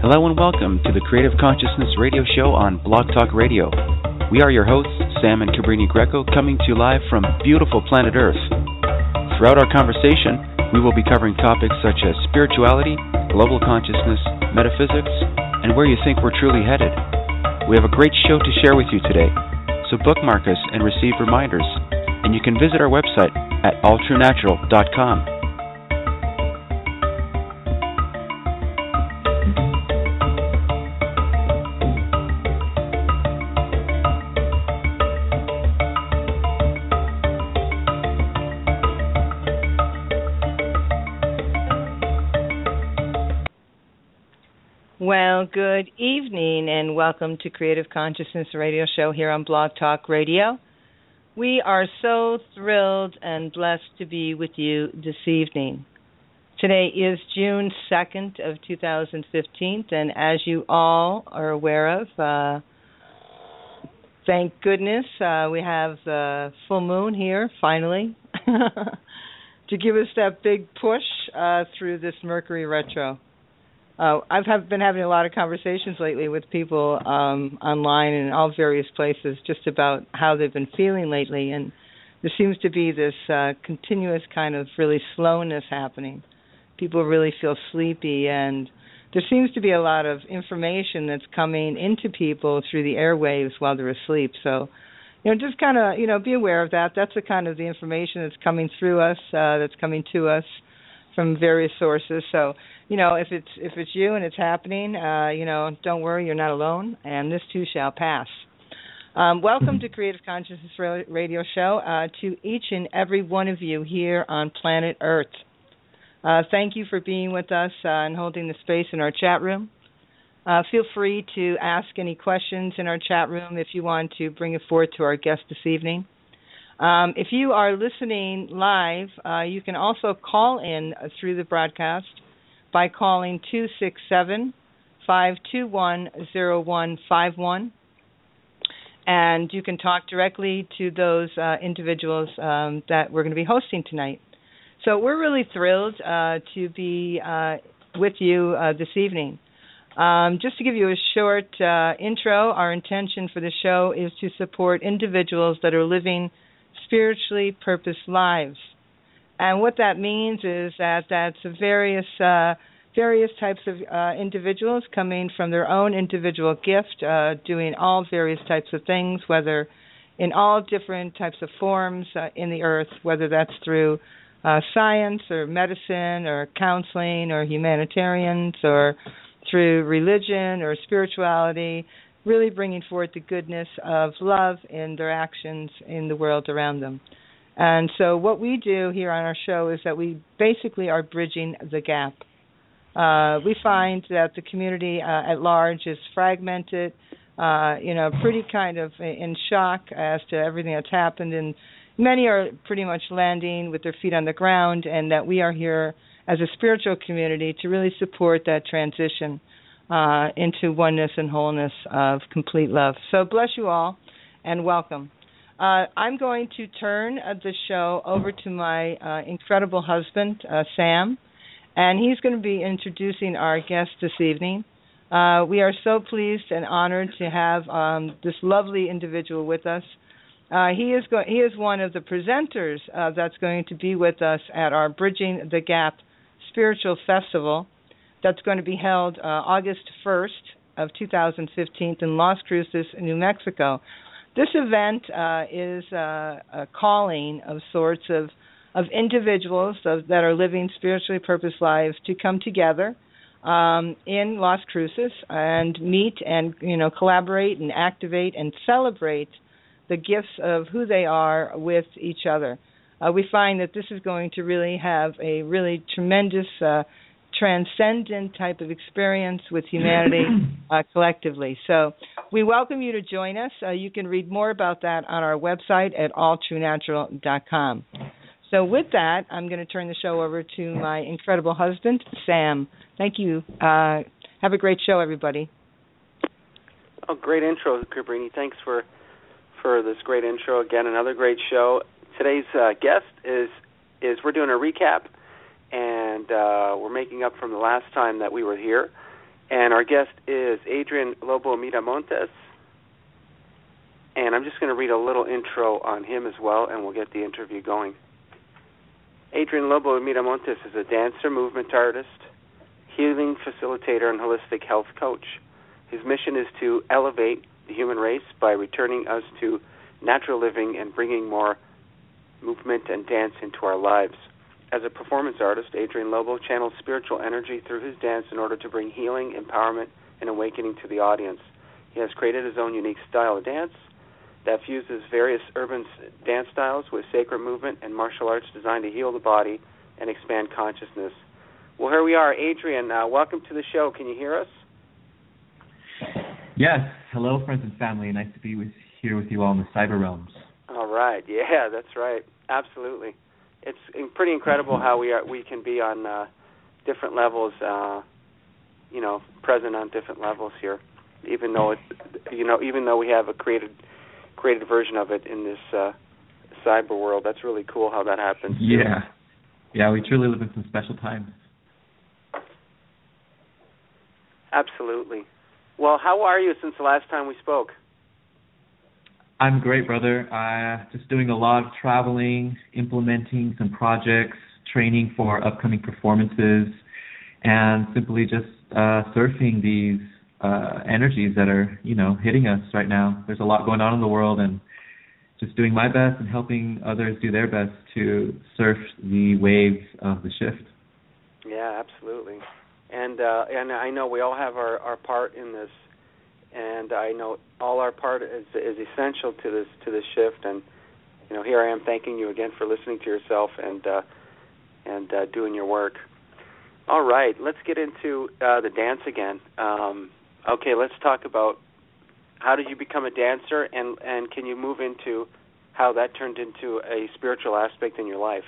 Hello and welcome to the Creative Consciousness Radio Show on Blog Talk Radio. We are your hosts, Sam and Cabrini Greco, coming to you live from beautiful planet Earth. Throughout our conversation, we will be covering topics such as spirituality, global consciousness, metaphysics, and where you think we're truly headed. We have a great show to share with you today, so bookmark us and receive reminders. And you can visit our website at alltruenatural.com. Well, good evening and welcome to Creative Consciousness Radio Show here on Blog Talk Radio. We are so thrilled and blessed to be with you this evening. Today is June 2nd of 2015, and as you all are aware of, thank goodness we have the full moon here, finally, to give us that big push through this Mercury retro. I've been having a lot of conversations lately with people online and in all various places just about how they've been feeling lately, and there seems to be this continuous kind of really slowness happening. People really feel sleepy, and there seems to be a lot of information that's coming into people through the airwaves while they're asleep. So, just kind of, be aware of that. That's the kind of the information that's coming through us, that's coming to us from various sources. So, if it's you and it's happening, don't worry, you're not alone, and this too shall pass. Welcome to Creative Consciousness Radio Show to each and every one of you here on planet Earth. Thank you for being with us and holding the space in our chat room. Feel free to ask any questions in our chat room if you want to bring it forth to our guest this evening. If you are listening live, you can also call in through the broadcast by calling 267-521-0151. And you can talk directly to those individuals that we're going to be hosting tonight. So we're really thrilled to be with you this evening. Just to give you a short intro, our intention for the show is to support individuals that are living spiritually purposed lives. And what that means is that that's various types of individuals coming from their own individual gift, doing all various types of things, whether in all different types of forms in the earth, whether that's through science or medicine or counseling or humanitarians or through religion or spirituality, really bringing forth the goodness of love in their actions in the world around them. And so what we do here on our show is that we basically are bridging the gap. We find that the community at large is fragmented, pretty kind of in shock as to everything that's happened, and many are pretty much landing with their feet on the ground, and that we are here as a spiritual community to really support that transition into oneness and wholeness of complete love. So bless you all, and welcome. I'm going to turn the show over to my incredible husband, Sam, and he's going to be introducing our guest this evening. We are so pleased and honored to have this lovely individual with us. He is one of the presenters that's going to be with us at our Bridging the Gap Spiritual Festival that's going to be held August 1st of 2015 in Las Cruces, New Mexico. This event is a calling of sorts of individuals that are living spiritually purposed lives to come together in Las Cruces and meet and collaborate and activate and celebrate the gifts of who they are with each other. We find that this is going to really have a really tremendous transcendent type of experience with humanity collectively. So we welcome you to join us. You can read more about that on our website at alltruenatural.com. So with that, I'm going to turn the show over to my incredible husband, Sam. Thank you. Have a great show, everybody. Oh, great intro, Cabrini. Thanks for this great intro. Again, another great show. Today's guest is we're doing a recap, and we're making up from the last time that we were here. And our guest is Adrian Lobo Miramontes. And I'm just going to read a little intro on him as well, and we'll get the interview going. Adrian Lobo Miramontes is a dancer, movement artist, healing facilitator, and holistic health coach. His mission is to elevate the human race by returning us to natural living and bringing more movement and dance into our lives. As a performance artist, Adrian Lobo channels spiritual energy through his dance in order to bring healing, empowerment, and awakening to the audience. He has created his own unique style of dance that fuses various urban dance styles with sacred movement and martial arts designed to heal the body and expand consciousness. Well, here we are. Adrian, welcome to the show. Can you hear us? Yes. Hello, friends and family. Nice to be here with you all in the cyber realms. All right. Yeah, that's right. Absolutely. It's pretty incredible how we can be on different levels, present on different levels here, even though we have a created version of it in this cyber world. That's really cool how that happens. Yeah, we truly live in some special times. Absolutely. Well, how are you since the last time we spoke? I'm great, brother. Just doing a lot of traveling, implementing some projects, training for upcoming performances, and simply just surfing these energies that are, hitting us right now. There's a lot going on in the world, and just doing my best and helping others do their best to surf the waves of the shift. Yeah, absolutely. And I know we all have our part in this, and I know all our part is essential to this shift. And here I am thanking you again for listening to yourself and doing your work. All right, let's get into the dance again. Okay, let's talk about how did you become a dancer, and can you move into how that turned into a spiritual aspect in your life?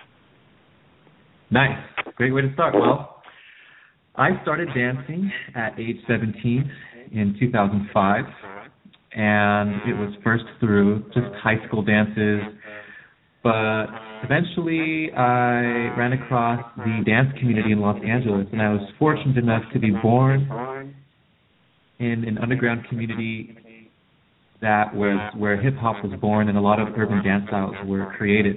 Nice. Great way to start. Well, I started dancing at age 17 in 2005, and it was first through just high school dances, but eventually I ran across the dance community in Los Angeles, and I was fortunate enough to be born in an underground community that was where hip-hop was born and a lot of urban dance styles were created.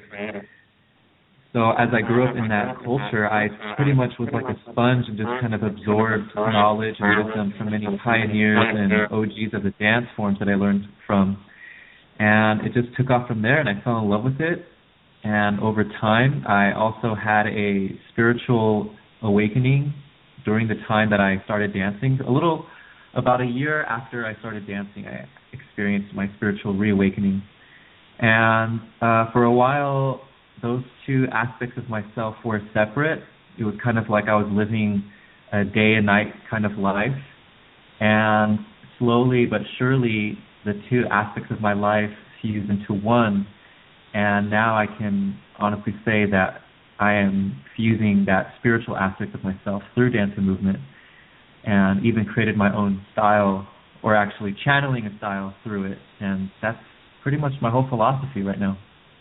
So as I grew up in that culture, I pretty much was like a sponge and just kind of absorbed knowledge and wisdom from many pioneers and OGs of the dance forms that I learned from. And it just took off from there, and I fell in love with it. And over time, I also had a spiritual awakening during the time that I started dancing. About a year after I started dancing, I experienced my spiritual reawakening. And for a while, those two aspects of myself were separate. It was kind of like I was living a day and night kind of life. And slowly but surely, the two aspects of my life fused into one. And now I can honestly say that I am fusing that spiritual aspect of myself through dance and movement, and even created my own style, or actually channeling a style through it. And that's pretty much my whole philosophy right now.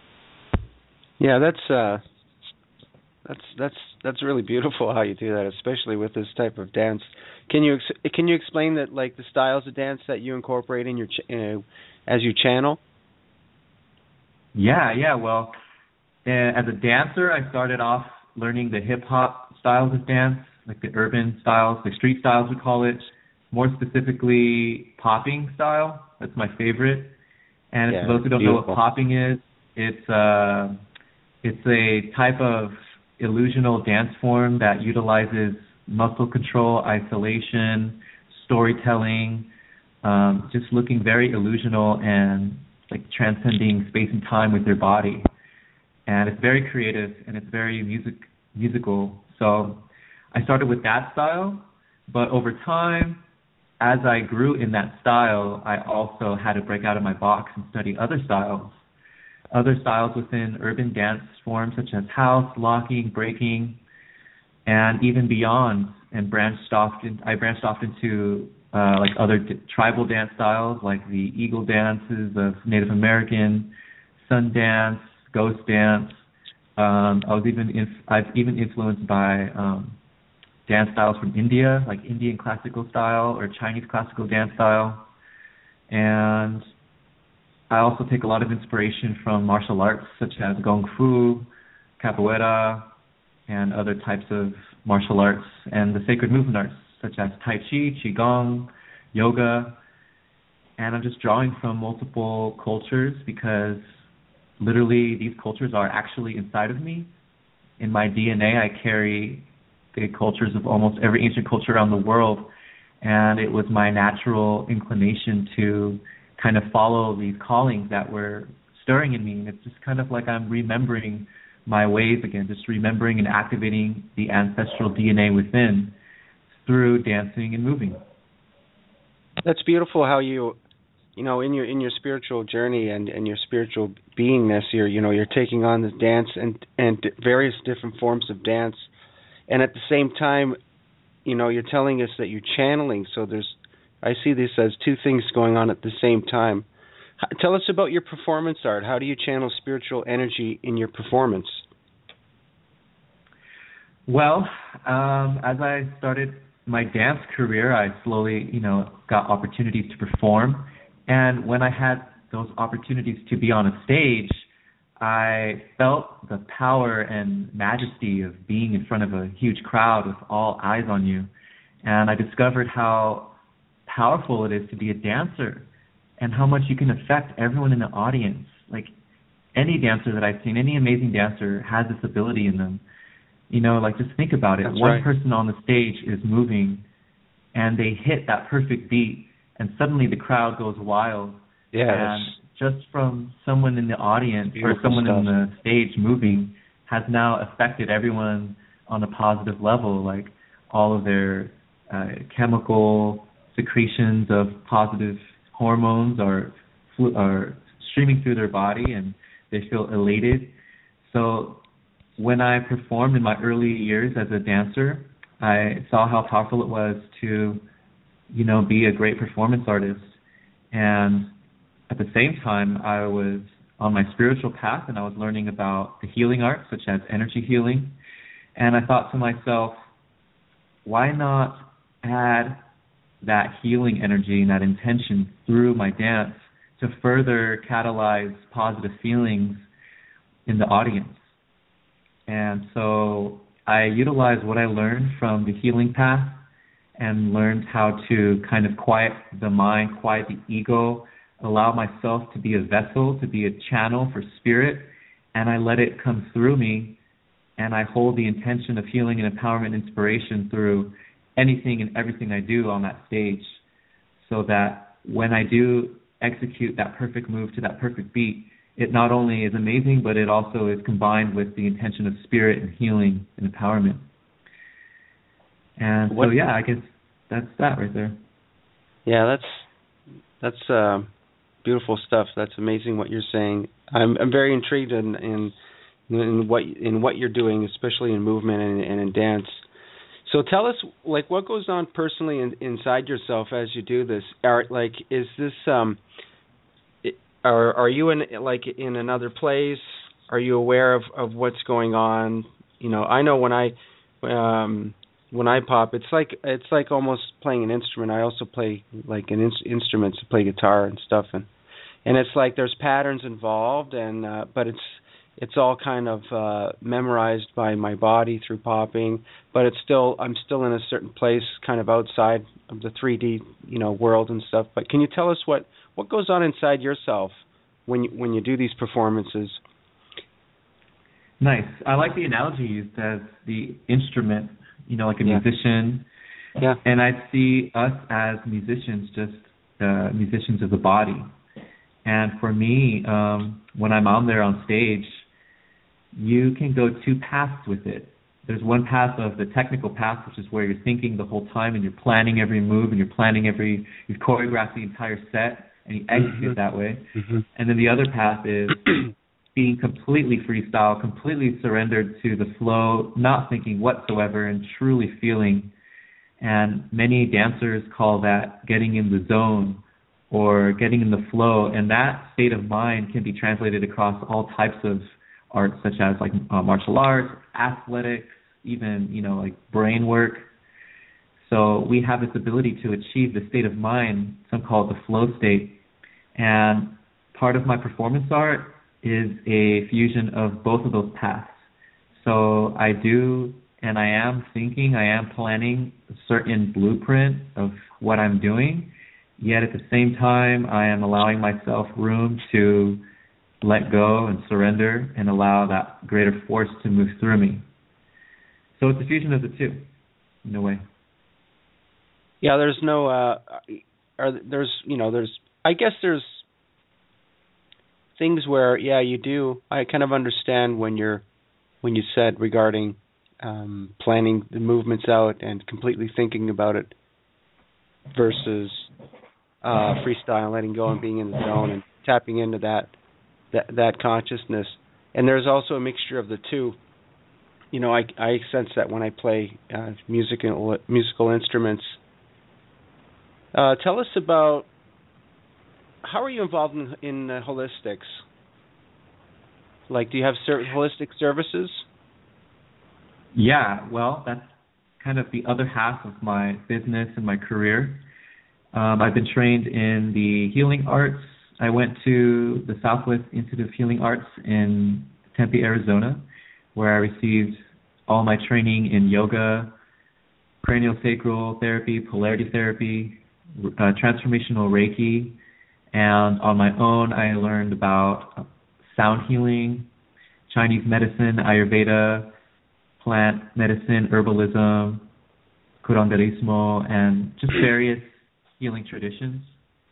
Yeah, that's really beautiful how you do that, especially with this type of dance. Can you explain that, like the styles of dance that you incorporate in your as you channel? Yeah. Well, as a dancer, I started off learning the hip hop styles of dance, like the urban styles, the street styles we call it. More specifically, popping style. That's my favorite. And for those who don't know what popping is, it's a type of illusional dance form that utilizes muscle control, isolation, storytelling, just looking very illusional and like transcending space and time with your body. And it's very creative and it's very musical. So I started with that style, but over time, as I grew in that style, I also had to break out of my box and study other styles within urban dance forms such as house, locking, breaking, and even beyond. And I branched off into like other tribal dance styles, like the eagle dances of Native American, sun dance, ghost dance. I've even influenced by dance styles from India, like Indian classical style or Chinese classical dance style. And I also take a lot of inspiration from martial arts such as Kung Fu, Capoeira, and other types of martial arts, and the sacred movement arts such as Tai Chi, Qigong, yoga. And I'm just drawing from multiple cultures because literally these cultures are actually inside of me. In my DNA, I carry the cultures of almost every ancient culture around the world, and it was my natural inclination to kind of follow these callings that were stirring in me. And it's just kind of like I'm remembering my ways again, just remembering and activating the ancestral DNA within through dancing and moving. That's beautiful how you know, in your spiritual journey and your spiritual beingness, you're taking on this dance and various different forms of dance, and at the same time, you're telling us that you're channeling. So I see this as two things going on at the same time. Tell us about your performance art. How do you channel spiritual energy in your performance? Well, as I started my dance career, I slowly, got opportunities to perform. And when I had those opportunities to be on a stage, I felt the power and majesty of being in front of a huge crowd with all eyes on you. And I discovered how powerful it is to be a dancer and how much you can affect everyone in the audience. Like any dancer that I've seen, any amazing dancer has this ability in them. Just think about it. That's One right. person on the stage is moving and they hit that perfect beat, and suddenly the crowd goes wild. Yeah. And just from someone in the audience or someone stuff. in the stage moving has now affected everyone on a positive level, like all of their chemical secretions of positive hormones are streaming through their body and they feel elated. So when I performed in my early years as a dancer, I saw how powerful it was to, be a great performance artist. And at the same time, I was on my spiritual path and I was learning about the healing arts, such as energy healing. And I thought to myself, why not add that healing energy and that intention through my dance to further catalyze positive feelings in the audience? And so I utilized what I learned from the healing path and learned how to kind of quiet the mind, quiet the ego, allow myself to be a vessel, to be a channel for spirit, and I let it come through me, and I hold the intention of healing and empowerment and inspiration through anything and everything I do on that stage, so that when I do execute that perfect move to that perfect beat, it not only is amazing, but it also is combined with the intention of spirit and healing and empowerment. And so, yeah, I guess that's that right there. Yeah, that's beautiful stuff. That's amazing what you're saying. I'm very intrigued in what you're doing, especially in movement and in dance. So tell us, what goes on personally inside yourself as you do this? Is this are you in another place? Are you aware of what's going on? I know when I pop, it's like almost playing an instrument. I also play instruments, to play guitar and stuff, and it's like there's patterns involved, and but it's all kind of memorized by my body through popping. But I'm still in a certain place, kind of outside of the 3D world and stuff. But can you tell us what goes on inside yourself when you do these performances? Nice. I like the analogy used as the instrument, like a musician. Yeah. And I see us as musicians, just musicians of the body. And for me, when I'm on there on stage, you can go two paths with it. There's one path of the technical path, which is where you're thinking the whole time and you're planning every move and you've choreographed the entire set and you execute it that way. Mm-hmm. And then the other path is being completely freestyle, completely surrendered to the flow, not thinking whatsoever and truly feeling. And many dancers call that getting in the zone or getting in the flow. And that state of mind can be translated across all types of arts, such as martial arts, athletics, even, brain work. So we have this ability to achieve the state of mind, some call it the flow state. And part of my performance art is a fusion of both of those paths. So I do, and I am thinking, I am planning a certain blueprint of what I'm doing, yet at the same time I am allowing myself room to let go and surrender and allow that greater force to move through me. So it's a fusion of the two, in a way. Yeah, there's no, I guess there's things where, yeah, you do. I kind of understand when you said regarding planning the movements out and completely thinking about it versus freestyle, letting go and being in the zone and tapping into that consciousness. And there's also a mixture of the two. You know, I sense that when I play musical instruments. Tell us about, how are you involved in holistics? Like, do you have certain holistic services? Yeah, well, that's kind of the other half of my business and my career. I've been trained in the healing arts. I went to the Southwest Institute of Healing Arts in Tempe, Arizona, where I received all my training in yoga, craniosacral therapy, polarity therapy, transformational Reiki, and on my own I learned about sound healing, Chinese medicine, Ayurveda, plant medicine, herbalism, curanderismo, and just various healing traditions.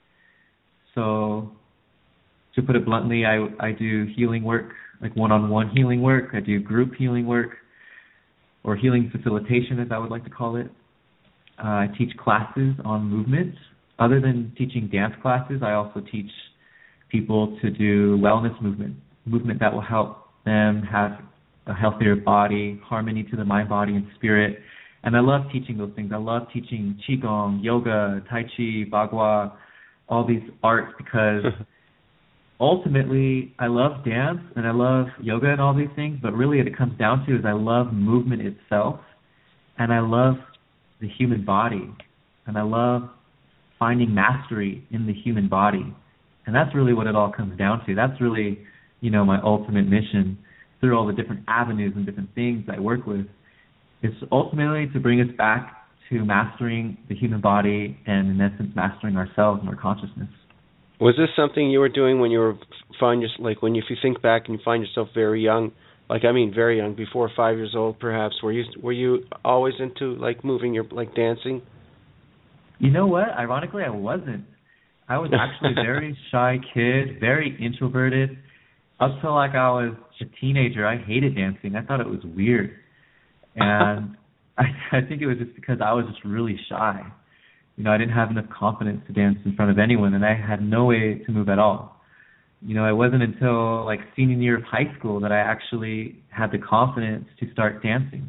So to put it bluntly, I do healing work, like one-on-one healing work. I do group healing work, or healing facilitation, as I would like to call it. I teach classes on movement. Other than teaching dance classes, I also teach people to do wellness movement that will help them have a healthier body, harmony to the mind, body, and spirit. And I love teaching those things. I love teaching Qigong, yoga, Tai Chi, Bagua, all these arts, because ultimately I love dance and I love yoga and all these things, but really what it comes down to is I love movement itself, and I love the human body, and I love finding mastery in the human body. And that's really what it all comes down to. That's really, my ultimate mission through all the different avenues and different things I work with. It's ultimately to bring us back to mastering the human body and, in essence, mastering ourselves and our consciousness. Was this something you were doing when you were if you think back and you find yourself very young, very young, before 5 years old, perhaps? Were you always into moving dancing? You know what? Ironically, I wasn't. I was actually a very shy kid, very introverted. Up till I was a teenager, I hated dancing. I thought it was weird. And I think it was just because I was just really shy. I didn't have enough confidence to dance in front of anyone, and I had no way to move at all. It wasn't until senior year of high school that I actually had the confidence to start dancing.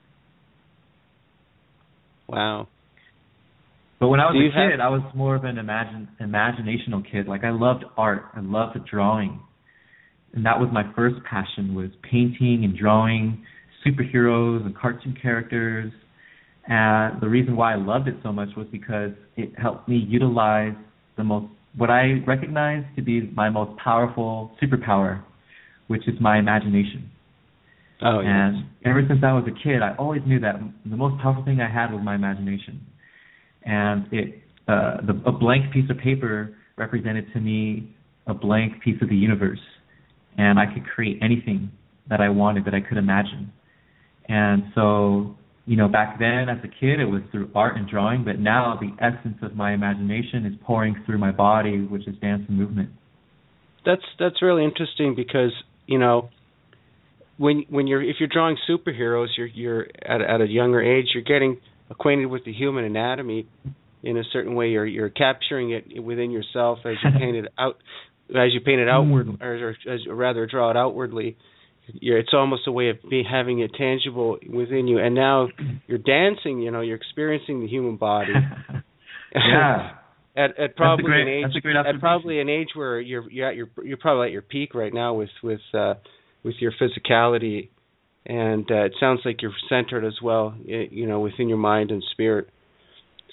Wow. But when I was a kid, I was more of an imaginational kid. I loved art. I loved drawing. And that was my first passion, was painting and drawing superheroes and cartoon characters. And the reason why I loved it so much was because it helped me utilize what I recognize to be my most powerful superpower, which is my imagination. Oh, yes. And ever since I was a kid, I always knew that the most powerful thing I had was my imagination. And a blank piece of paper represented to me a blank piece of the universe. And I could create anything that I wanted, that I could imagine. And so, back then as a kid, it was through art and drawing, but now the essence of my imagination is pouring through my body, which is dance and movement. That's really interesting because, if you're drawing superheroes, you're at a younger age, you're getting acquainted with the human anatomy in a certain way. You're capturing it within yourself as you paint it out, outward, or rather draw it outwardly. It's almost a way of having it tangible within you. And now you're dancing. You're experiencing the human body. Yeah. At probably an age. That's a great observation. At probably an age where you're probably at your peak right now with your physicality, and it sounds like you're centered as well. Within your mind and spirit.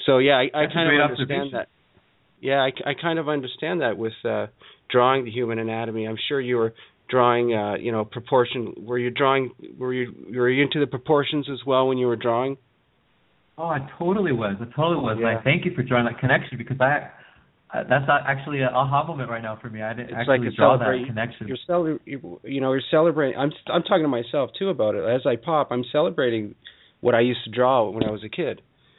So yeah, I That's kind a great of understand observation. that. Yeah, I kind of understand that with drawing the human anatomy. I'm sure you were drawing, proportion. Were you into the proportions as well when you were drawing? Oh, I totally was. Yeah. I thank you for drawing that connection, because that's actually an aha moment right now for me. I didn't actually draw that connection. You're celebrating. I'm talking to myself too about it. As I pop, I'm celebrating what I used to draw when I was a kid.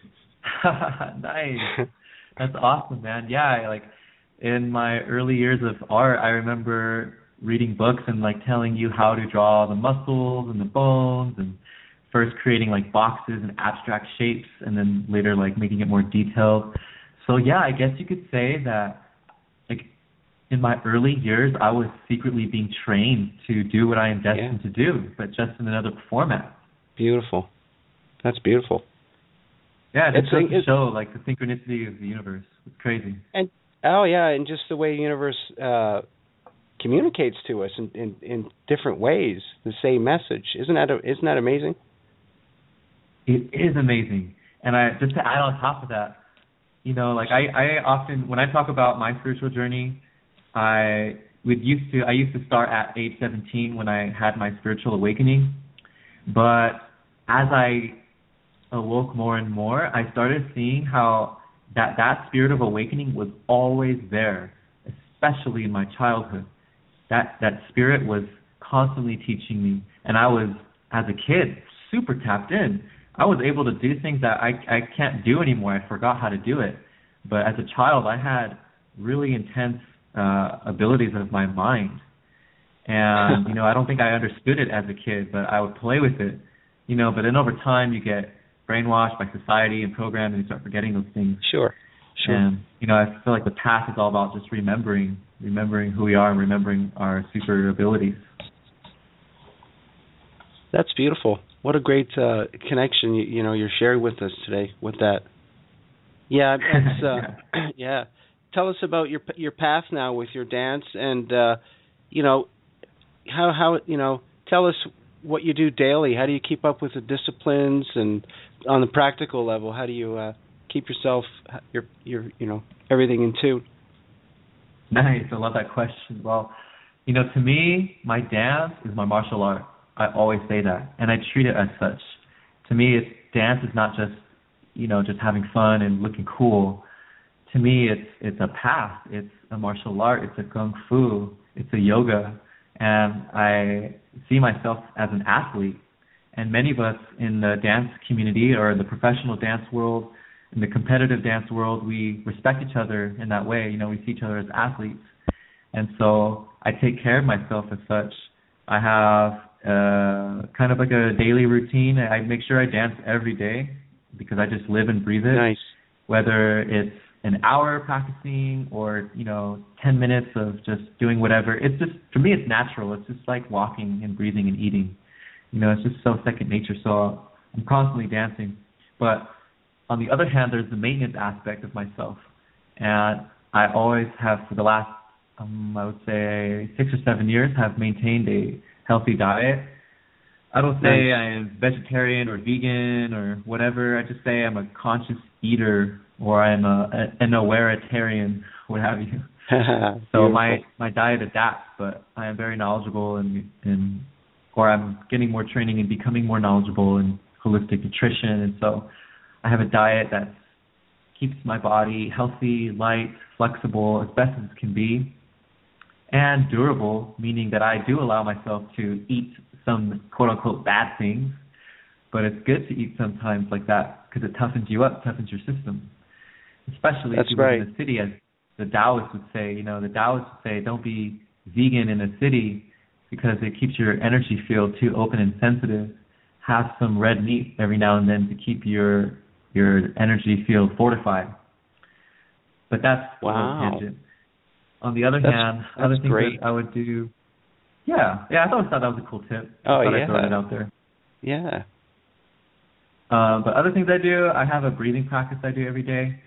Nice. That's awesome, man. Yeah, like in my early years of art, I remember reading books and like telling you how to draw the muscles and the bones, and first creating like boxes and abstract shapes, and then later like making it more detailed. So yeah, I guess you could say that like in my early years, I was secretly being trained to do what I am destined to do, but just in another format. Beautiful. That's beautiful. Yeah, it goes to show like the synchronicity of the universe. It's crazy. And just the way the universe communicates to us in different ways, the same message. Isn't that amazing? It is amazing. And I just to add on top of that, like I often, when I talk about my spiritual journey, I used to start at age 17 when I had my spiritual awakening. But as I awoke more and more, I started seeing how that spirit of awakening was always there, especially in my childhood. That spirit was constantly teaching me, and I was, as a kid, super tapped in. I was able to do things that I can't do anymore. I forgot how to do it. But as a child, I had really intense abilities of my mind. And, I don't think I understood it as a kid, but I would play with it. But then over time you get brainwashed by society and programmed, and you start forgetting those things. Sure. And, I feel like the path is all about just remembering who we are and remembering our super abilities. That's beautiful. What a great connection you're sharing with us today with that. Yeah, it's, yeah. Tell us about your path now with your dance, and how tell us what you do daily. How do you keep up with the disciplines, and on the practical level, how do you keep yourself your everything in tune? Nice. I love that question. Well, to me, my dance is my martial art. I always say that, and I treat it as such. To me, dance is not just just having fun and looking cool. To me, it's a path. It's a martial art. It's a kung fu. It's a yoga, and I see myself as an athlete. And many of us in the dance community, or the professional dance world, in the competitive dance world, we respect each other in that way. We see each other as athletes. And so I take care of myself as such. I have kind of like a daily routine. I make sure I dance every day because I just live and breathe it. Nice. Whether it's an hour practicing or, 10 minutes of just doing whatever. It's just, for me, it's natural. It's just like walking and breathing and eating. It's just so second nature. So I'm constantly dancing. But on the other hand, there's the maintenance aspect of myself. And I always have, for the last, I would say 6 or 7 years, have maintained a healthy diet. I don't say I am vegetarian or vegan or whatever. I just say I'm a conscious eater, or I'm an awareitarian, what have you. So my diet adapts, but I am very knowledgeable or I'm getting more training and becoming more knowledgeable in holistic nutrition. And so I have a diet that keeps my body healthy, light, flexible, as best as it can be, and durable, meaning that I do allow myself to eat some quote-unquote bad things, but it's good to eat sometimes like that because it toughens you up, toughens your system. Especially if you live in the city, as the Taoists would say. The Taoists would say, don't be vegan in a city because it keeps your energy field too open and sensitive. Have some red meat every now and then to keep your energy field fortified. But that's a little tangent. On the other hand, other things that I would do. Yeah, I thought that was a cool tip. I'd throw it out there. Yeah. But other things I do, I have a breathing practice I do every day.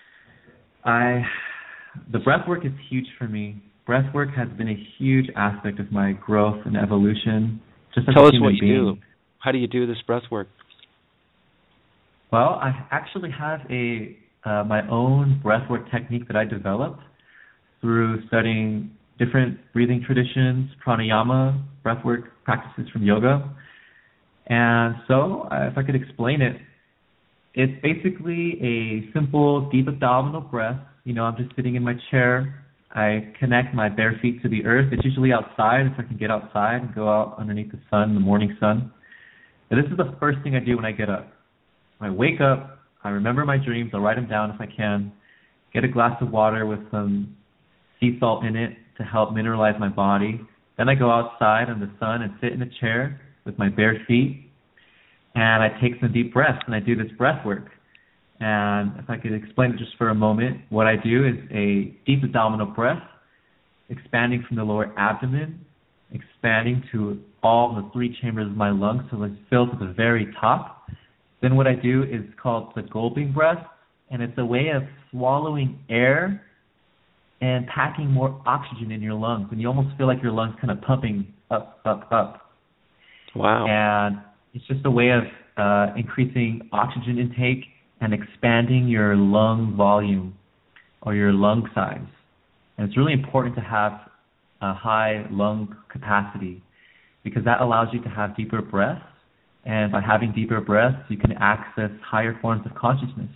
The breath work is huge for me. Breath work has been a huge aspect of my growth and evolution. Tell us what you do. How do you do this breath work? Well, I actually have a my own breathwork technique that I developed through studying different breathing traditions, pranayama, breathwork practices from yoga. And so, if I could explain it, it's basically a simple deep abdominal breath. I'm just sitting in my chair. I connect my bare feet to the earth. It's usually outside, if I can get outside and go out underneath the sun, the morning sun. And this is the first thing I do when I get up. When I wake up, I remember my dreams. I'll write them down if I can. Get a glass of water with some sea salt in it to help mineralize my body. Then I go outside in the sun and sit in a chair with my bare feet. And I take some deep breaths and I do this breath work. And if I could explain it just for a moment, what I do is a deep abdominal breath, expanding from the lower abdomen, expanding to all the 3 chambers of my lungs so it's filled to the very top. Then what I do is called the gulping breath, and it's a way of swallowing air and packing more oxygen in your lungs. And you almost feel like your lungs kind of pumping up, up, up. Wow. And it's just a way of increasing oxygen intake and expanding your lung volume or your lung size. And it's really important to have a high lung capacity because that allows you to have deeper breaths. And by having deeper breaths, you can access higher forms of consciousness.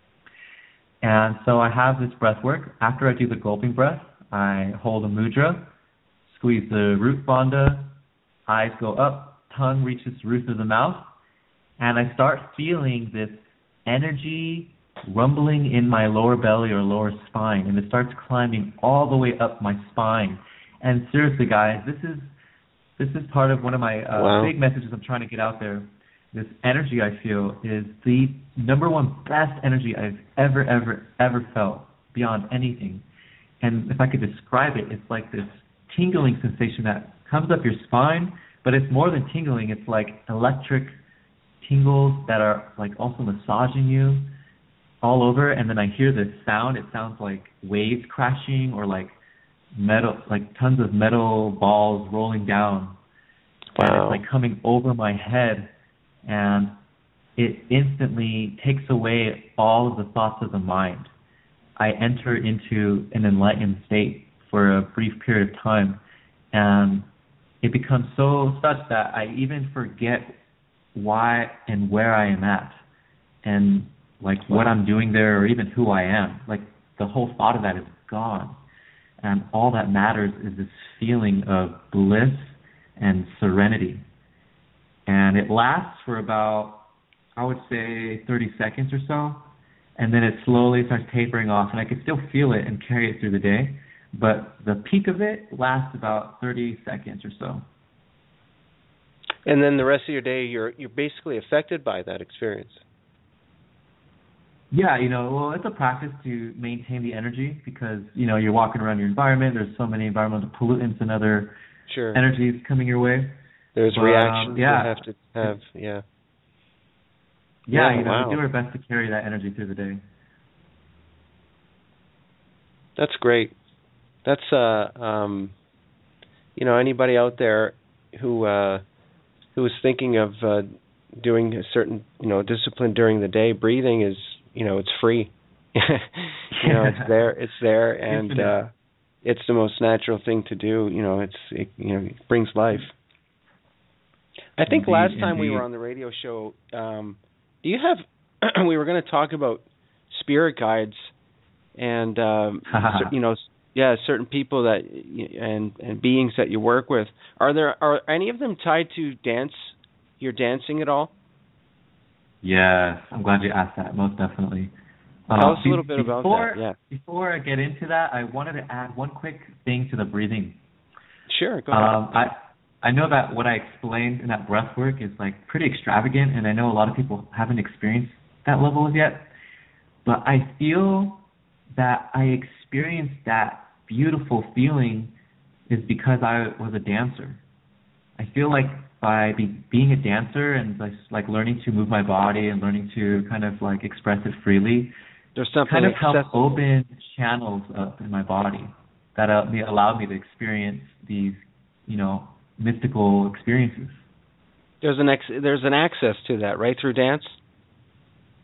And so I have this breath work. After I do the gulping breath, I hold a mudra, squeeze the root bandha, eyes go up, tongue reaches the roof of the mouth, and I start feeling this energy rumbling in my lower belly or lower spine, and it starts climbing all the way up my spine. And seriously, guys, this is part of one of my big messages I'm trying to get out there. This energy I feel is the number one best energy I've ever felt beyond anything. And if I could describe it, it's like this tingling sensation that comes up your spine, but it's more than tingling. It's like electric tingles that are like also massaging you all over. And then I hear this sound. It sounds like waves crashing or like metal, like tons of metal balls rolling down. Wow. And it's like coming over my head, and it instantly takes away all of the thoughts of the mind. I enter into an enlightened state for a brief period of time, and it becomes such that I even forget why and where I am at, and like what I'm doing there, or even who I am. Like the whole thought of that is gone, and all that matters is this feeling of bliss and serenity. And it lasts for about, I would say, 30 seconds or so, and then it slowly starts tapering off, and I can still feel it and carry it through the day, but the peak of it lasts about 30 seconds or so. And then the rest of your day, you're basically affected by that experience. Yeah, well, it's a practice to maintain the energy because, you're walking around your environment. There's so many environmental pollutants and other energies coming your way. There's reactions you have to have, Yeah, we do our best to carry that energy through the day. That's great. That's, anybody out there who is thinking of doing a certain, discipline during the day, breathing is, it's free. It's there, and it's the most natural thing to do. It brings life. I think last time we were on the radio show, do you have? We were going to talk about spirit guides, and certain people that and beings that you work with. Are any of them tied to dance? Your dancing at all? Yes, I'm glad you asked that. Most definitely. Tell us a little bit about that. Yeah. Before I get into that, I wanted to add one quick thing to the breathing. Sure, go ahead. I know that what I explained in that breath work is like pretty extravagant, and I know a lot of people haven't experienced that level as yet. But I feel that I experienced that beautiful feeling is because I was a dancer. I feel like by being a dancer and like learning to move my body and learning to kind of like express it freely, there's something kind of helped open channels up in my body that allowed me to experience these, mystical experiences. There's an access to that, right, through dance?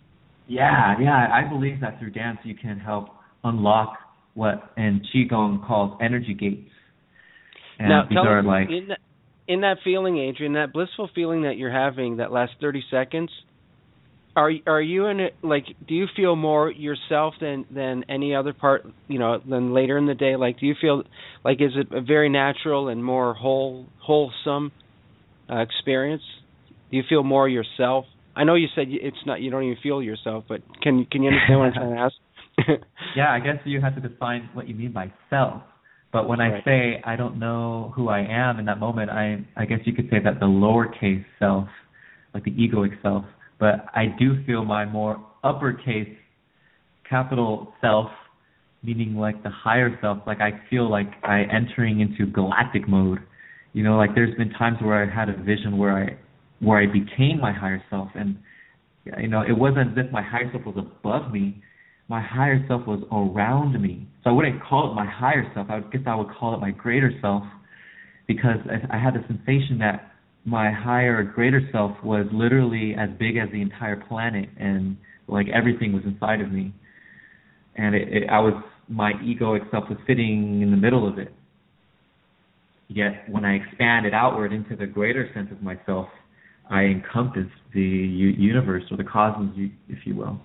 Yeah, I believe that through dance you can help unlock what in Qigong calls energy gates. And now, these tell are us, like in that feeling, Adrian, that blissful feeling that you're having, that last 30 seconds, are you in it, like, do you feel more yourself than any other part, than later in the day? Like, do you feel like, is it a very natural and more wholesome experience? Do you feel more yourself? I know you said it's not, you don't even feel yourself, but can you understand what I'm trying to ask? Yeah, I guess you have to define what you mean by self. But when I say I don't know who I am in that moment, I guess you could say that the lowercase self, like the egoic self, but I do feel my more uppercase capital self, meaning like the higher self, like I feel like I entering into galactic mode. Like there's been times where I had a vision where I became my higher self, and it wasn't as if my higher self was above me. My higher self was around me. So I wouldn't call it my higher self. I would call it my greater self, because I had the sensation that my higher, greater self was literally as big as the entire planet, and like everything was inside of me. And my egoic self was sitting in the middle of it. Yet when I expanded outward into the greater sense of myself, I encompassed the universe, or the cosmos, if you will.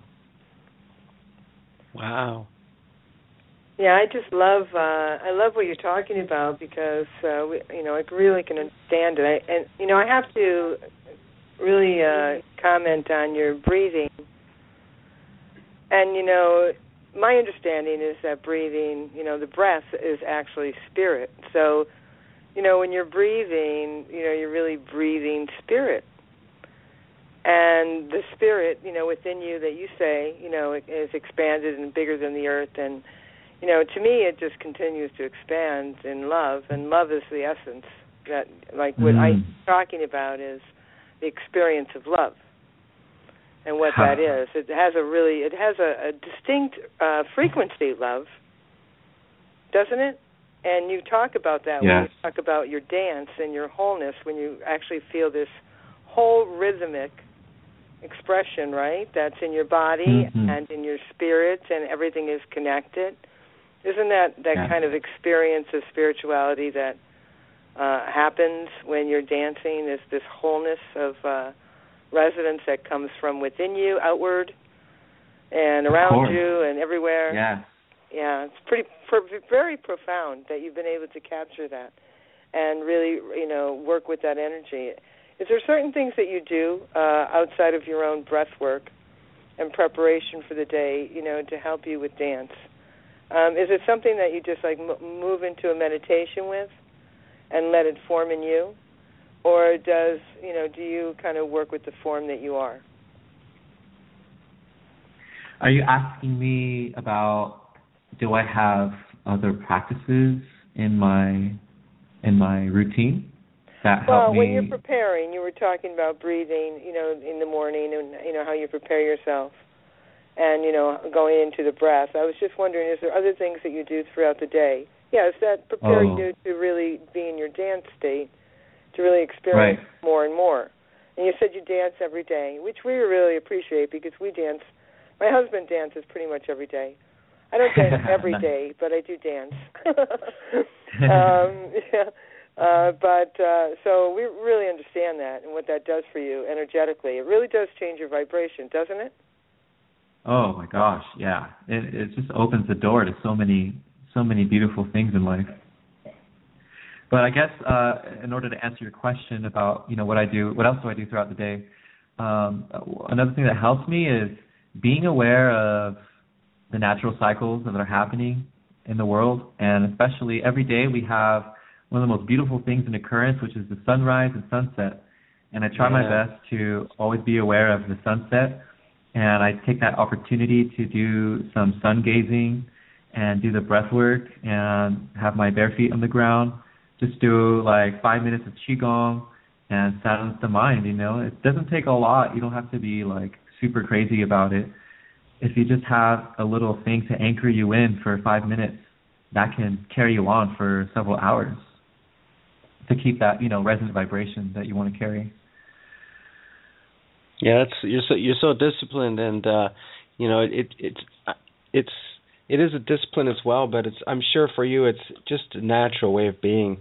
Wow. Yeah, I just love what you're talking about, because I really can understand it. And I have to really comment on your breathing. And my understanding is that breathing, the breath is actually spirit. So, when you're breathing, you're really breathing spirit. And the spirit, within you that you say, is expanded and bigger than the earth. And, to me, it just continues to expand in love. And love is the essence. That, like, what I'm talking about is the experience of love. And what that is. It has a distinct frequency, love, doesn't it? And you talk about that when you talk about your dance and your wholeness, when you actually feel this whole rhythmic expression, right? That's in your body and in your spirit, and everything is connected. Isn't that kind of experience of spirituality that happens when you're dancing? Is this wholeness of resonance that comes from within you, outward, and around you, and everywhere? Yeah. Yeah, it's very profound that you've been able to capture that and really, work with that energy. Is there certain things that you do outside of your own breath work and preparation for the day, to help you with dance? Is it something that you just move into a meditation with and let it form in you, or do you kind of work with the form that you are? Are you asking me about, do I have other practices in my routine that help me? Well, when you're preparing, you were talking about breathing, in the morning, and how you prepare yourself, and going into the breath. I was just wondering, is there other things that you do throughout the day? Yes, that prepare you to really be in your dance state, to really experience more and more. And you said you dance every day, which we really appreciate, because we dance. My husband dances pretty much every day. I don't dance every day, but I do dance. So we really understand that and what that does for you energetically. It really does change your vibration, doesn't it? Oh my gosh, yeah. It just opens the door to so many beautiful things in life. But I guess in order to answer your question about what else do I do throughout the day? Another thing that helps me is being aware of the natural cycles that are happening in the world, and especially every day we have one of the most beautiful things in occurrence, which is the sunrise and sunset. And I try my best to always be aware of the sunset, and I take that opportunity to do some sun gazing and do the breath work and have my bare feet on the ground. Just do 5 minutes of Qigong and silence the mind, It doesn't take a lot. You don't have to be super crazy about it. If you just have a little thing to anchor you in for 5 minutes, that can carry you on for several hours to keep that, resonant vibration that you want to carry. Yeah, you're so disciplined, and it is a discipline as well, but I'm sure for you it's just a natural way of being,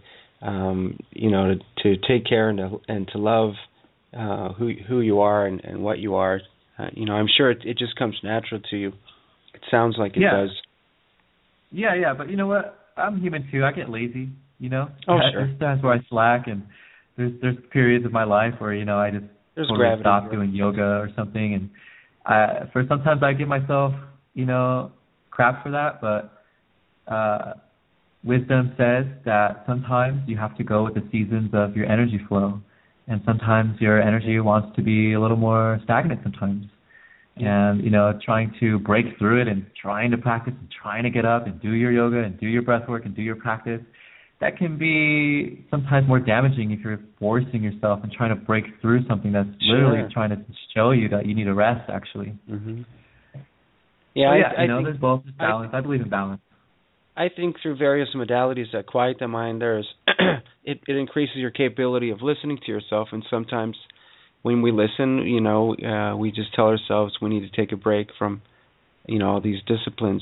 to take care and to love who you are and what you are. I'm sure it just comes natural to you. It sounds like it does. Yeah, but you know what? I'm human too. I get lazy, Oh, sure. There's times where I slack, and there's periods of my life where, I just totally stop doing yoga or something, and sometimes I give myself, crap for that, but wisdom says that sometimes you have to go with the seasons of your energy flow, and sometimes your energy wants to be a little more stagnant sometimes. And, trying to break through it and trying to practice and trying to get up and do your yoga and do your breath work and do your practice, that can be sometimes more damaging if you're forcing yourself and trying to break through something that's literally trying to show you that you need a rest, actually. Mm-hmm. I think there's both balance. I believe in balance. I think through various modalities that quiet the mind, it increases your capability of listening to yourself, and sometimes when we listen, we just tell ourselves we need to take a break from, all these disciplines.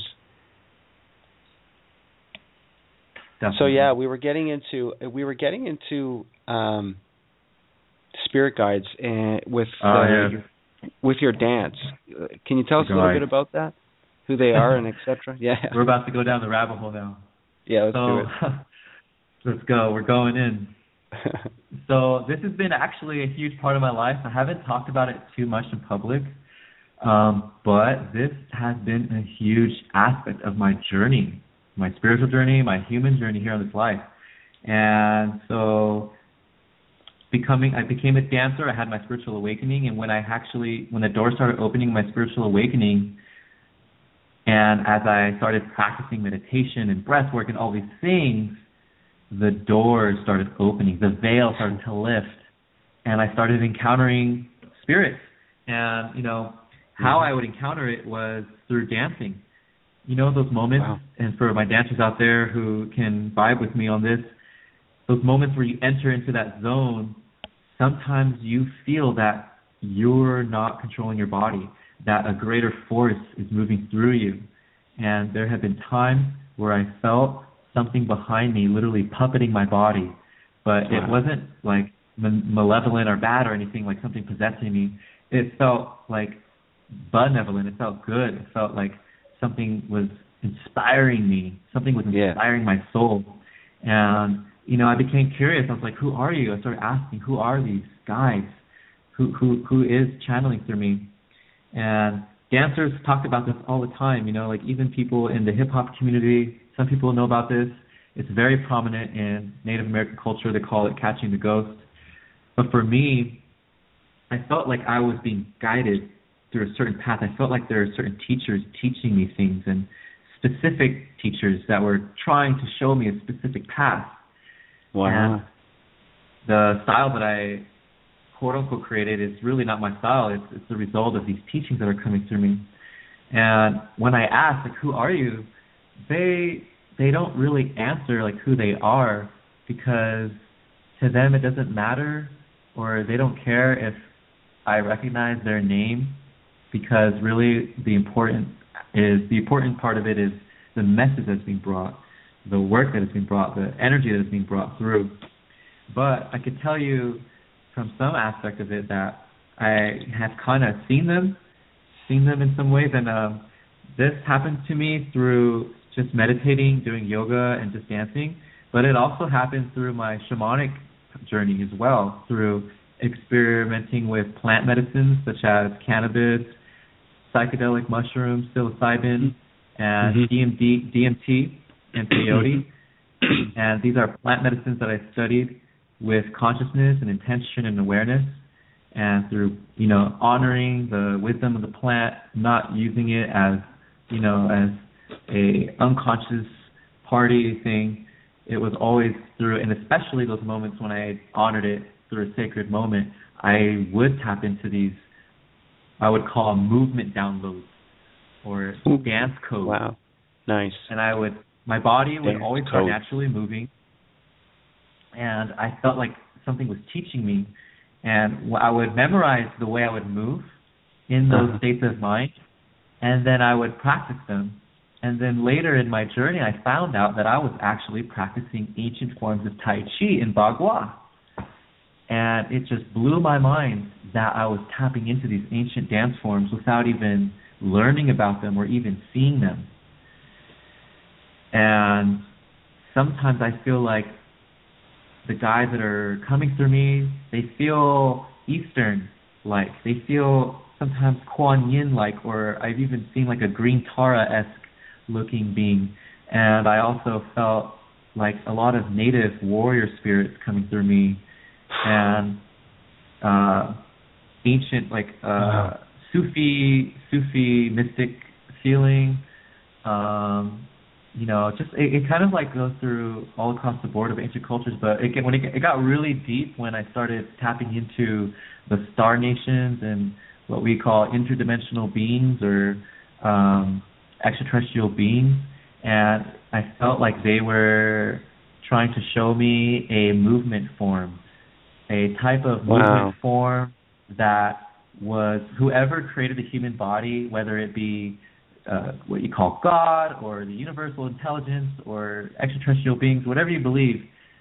Definitely. So we were getting into spirit guides and with your dance. Can you tell us a little bit about that? Who they are and etc. Yeah. We're about to go down the rabbit hole now. Yeah, let's do it. Let's go. We're going in. So this has been actually a huge part of my life. I haven't talked about it too much in public, but this has been a huge aspect of my journey, my spiritual journey, my human journey here on this life. And so I became a dancer. I had my spiritual awakening, and when the door started opening my spiritual awakening, and as I started practicing meditation and breath work and all these things, the doors started opening, the veil started to lift, and I started encountering spirits. And, how I would encounter it was through dancing. Those moments, and for my dancers out there who can vibe with me on this, those moments where you enter into that zone, sometimes you feel that you're not controlling your body, that a greater force is moving through you. And there have been times where I felt something behind me literally puppeting my body, but it wasn't like malevolent or bad or anything, like something possessing me. It felt like benevolent. It felt good. It felt like something was inspiring me. Something was inspiring my soul. And, I became curious. I was like, who are you? I started asking, who are these guys? Who is channeling through me? And dancers talk about this all the time, like even people in the hip-hop community, some people know about this. It's very prominent in Native American culture. They call it catching the ghost. But for me, I felt like I was being guided through a certain path. I felt like there were certain teachers teaching me things, and specific teachers that were trying to show me a specific path. Wow. And the style that I quote-unquote created is really not my style. It's the result of these teachings that are coming through me. And when I ask, who are you, they don't really answer who they are, because to them it doesn't matter, or they don't care if I recognize their name, because really the important part of it is the message that's being brought, the work that is being brought, the energy that is being brought through. But I could tell you from some aspect of it that I have kind of seen them in some ways, and this happened to me through just meditating, doing yoga, and just dancing, but it also happened through my shamanic journey as well, through experimenting with plant medicines such as cannabis, psychedelic mushrooms, psilocybin, and DMT and peyote. And these are plant medicines that I studied with consciousness and intention and awareness, and through honoring the wisdom of the plant, not using it as as a unconscious party thing. It was always through, and especially those moments when I honored it through a sacred moment, I would tap into these, I would call them movement downloads or dance codes. Wow, nice. And my body would always start naturally moving, and I felt like something was teaching me, and I would memorize the way I would move in those states of mind, and then I would practice them. And then later in my journey, I found out that I was actually practicing ancient forms of Tai Chi in Bagua. And it just blew my mind that I was tapping into these ancient dance forms without even learning about them or even seeing them. And sometimes I feel like the guys that are coming through me, they feel Eastern-like. They feel sometimes Kuan Yin-like, or I've even seen like a Green Tara-esque looking being. And I also felt like a lot of native warrior spirits coming through me, and ancient like Sufi mystic feeling. Just it kind of like goes through all across the board of ancient cultures. But it got really deep when I started tapping into the star nations and what we call interdimensional beings or extraterrestrial beings, and I felt like they were trying to show me a movement form, a type of movement form that was whoever created the human body, whether it be what you call God or the universal intelligence or extraterrestrial beings, whatever you believe,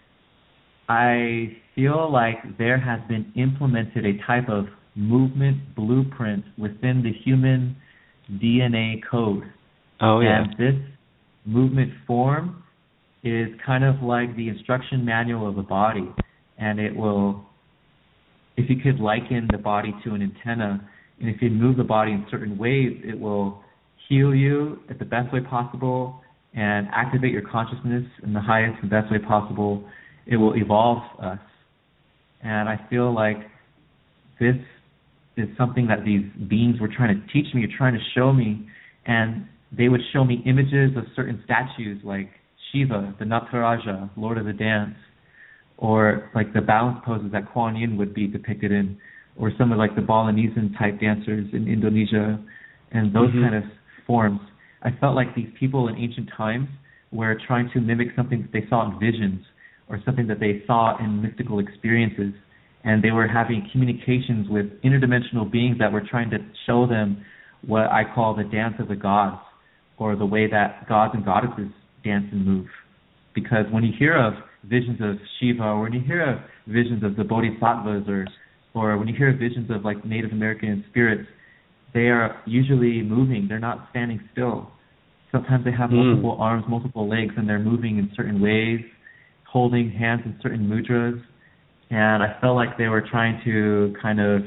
I feel like there has been implemented a type of movement blueprint within the human DNA code. Oh, yeah. And this movement form is kind of like the instruction manual of the body. And it will, if you could liken the body to an antenna, and if you move the body in certain ways, it will heal you at the best way possible and activate your consciousness in the highest and best way possible. It will evolve us. And I feel like this is something that these beings were trying to teach me, or trying to show me. And they would show me images of certain statues like Shiva, the Nataraja, Lord of the Dance, or like the balance poses that Kuan Yin would be depicted in, or some of like the Balinese type dancers in Indonesia, and those kind of forms. I felt like these people in ancient times were trying to mimic something that they saw in visions, or something that they saw in mystical experiences, and they were having communications with interdimensional beings that were trying to show them what I call the dance of the gods, or the way that gods and goddesses dance and move. Because when you hear of visions of Shiva, or when you hear of visions of the Bodhisattvas, or when you hear of visions of like Native American spirits, they are usually moving. They're not standing still. Sometimes they have multiple arms, multiple legs, and they're moving in certain ways, holding hands in certain mudras. And I felt like they were trying to kind of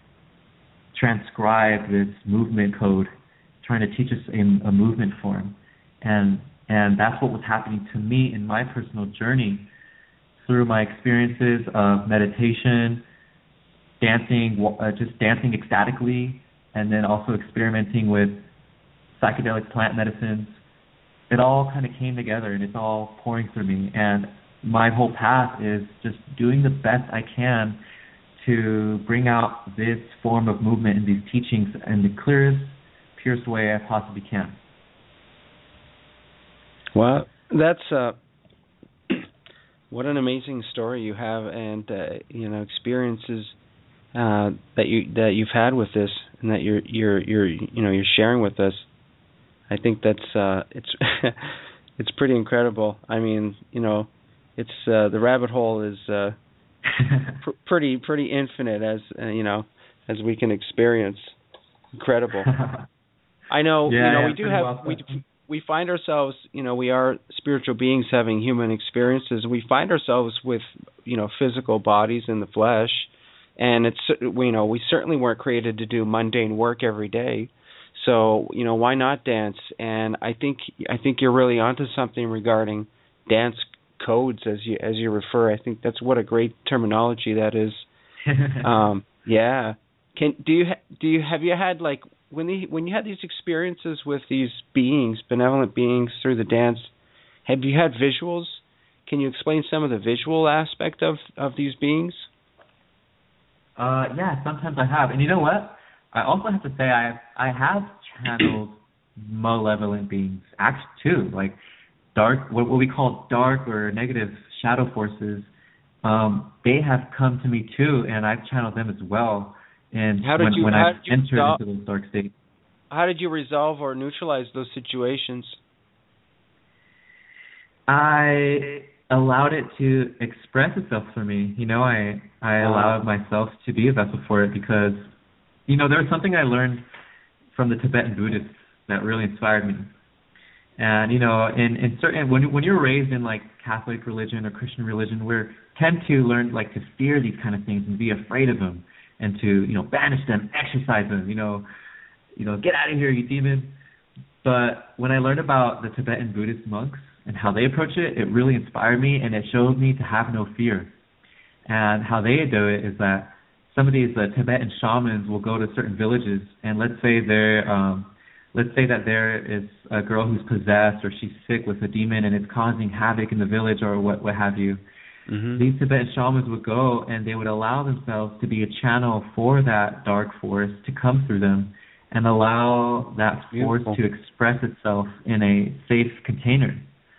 transcribe this movement code, trying to teach us a movement form. And that's what was happening to me in my personal journey through my experiences of meditation, dancing, just dancing ecstatically, and then also experimenting with psychedelic plant medicines. It all kind of came together, and it's all pouring through me. And my whole path is just doing the best I can to bring out this form of movement and these teachings in the clearest, purest way I possibly can. Well, that's what an amazing story you have, and experiences that you've had with this, and that you're sharing with us. I think that's it's pretty incredible. I mean, it's the rabbit hole is pretty infinite, as we can experience. Incredible. I know. We do have we find ourselves, we are spiritual beings having human experiences. We find ourselves with, physical bodies in the flesh, and it's, we certainly weren't created to do mundane work every day. So, why not dance? And I think you're really onto something regarding dance codes, as you refer. I think that's what a great terminology that is. Yeah. Have you had, like, when you had these experiences with these beings, benevolent beings, through the dance, have you had visuals? Can you explain some of the visual aspect of these beings? Yeah, sometimes I have. And you know what? I also have to say I have channeled malevolent beings, actually, too, like dark, what we call dark or negative shadow forces. They have come to me too, and I've channeled them as well. And when I've entered into those dark states. you resolve or neutralize those situations? I allowed it to express itself for me. I allowed myself to be a vessel for it because, there was something I learned from the Tibetan Buddhists that really inspired me. And in certain when you're raised in like Catholic religion or Christian religion, we tend to learn like to fear these kind of things and be afraid of them, and to banish them, exorcise them, get out of here, you demon. But when I learned about the Tibetan Buddhist monks and how they approach it, it really inspired me, and it showed me to have no fear. And how they do it is that some of these Tibetan shamans will go to certain villages, and let's say that there is a girl who's possessed or she's sick with a demon and it's causing havoc in the village or what have you. Mm-hmm. These Tibetan shamans would go and they would allow themselves to be a channel for that dark force to come through them and allow that force to express itself in a safe container.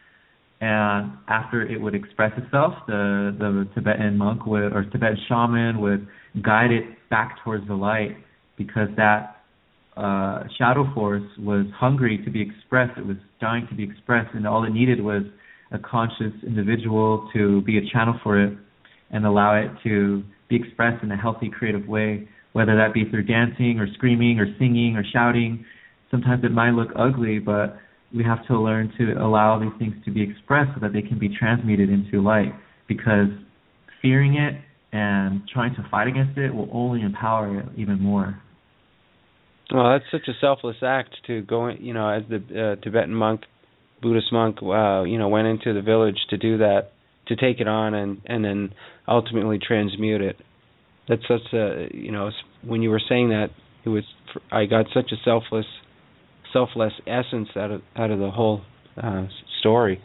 And after it would express itself, the Tibetan monk or Tibetan shaman would guide it back towards the light, because that shadow force was hungry to be expressed. It was dying to be expressed, and all it needed was a conscious individual to be a channel for it and allow it to be expressed in a healthy, creative way, whether that be through dancing or screaming or singing or shouting. Sometimes it might look ugly, but we have to learn to allow these things to be expressed so that they can be transmuted into light, because fearing it and trying to fight against it will only empower it even more. Well, that's such a selfless act to go, as the Tibetan monk, Buddhist monk, went into the village to do that, to take it on and then ultimately transmute it. That's such a, when you were saying that, I got such a selfless essence out of the whole story.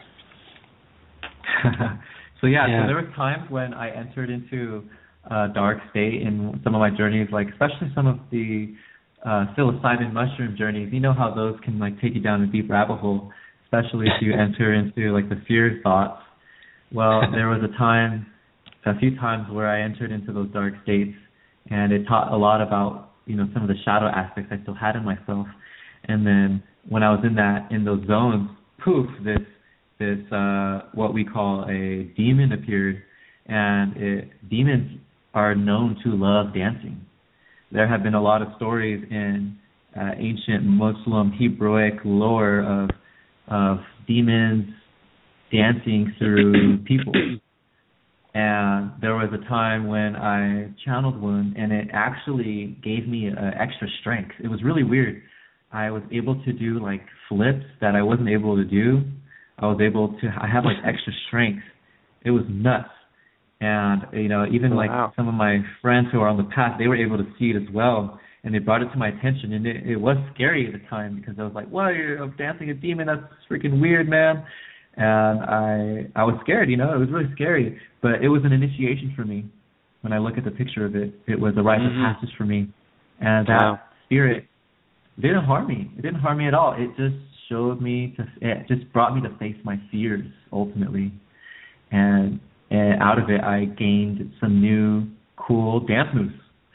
So there were times when I entered into a dark state in some of my journeys, like especially some of the psilocybin mushroom journeys. You know how those can like take you down a deep rabbit hole, especially if you enter into like the fear thoughts. Well, there was a few times where I entered into those dark states, and it taught a lot about some of the shadow aspects I still had in myself. And then when I was in those zones, poof, this what we call a demon appeared, and demons are known to love dancing. There have been a lot of stories in ancient Muslim Hebraic lore of demons dancing through people. And there was a time when I channeled one, and it actually gave me extra strength. It was really weird. I was able to do like flips that I wasn't able to do. I had like extra strength. It was nuts. And, even like some of my friends who are on the path, they were able to see it as well. And they brought it to my attention. And it was scary at the time, because I was like, whoa, you're dancing a demon. That's freaking weird, man. And I was scared, it was really scary. But it was an initiation for me. When I look at the picture of it, it was a rite of passage for me. And that spirit didn't harm me. It didn't harm me at all. It just it just brought me to face my fears, ultimately. And out of it, I gained some new, cool dance moves.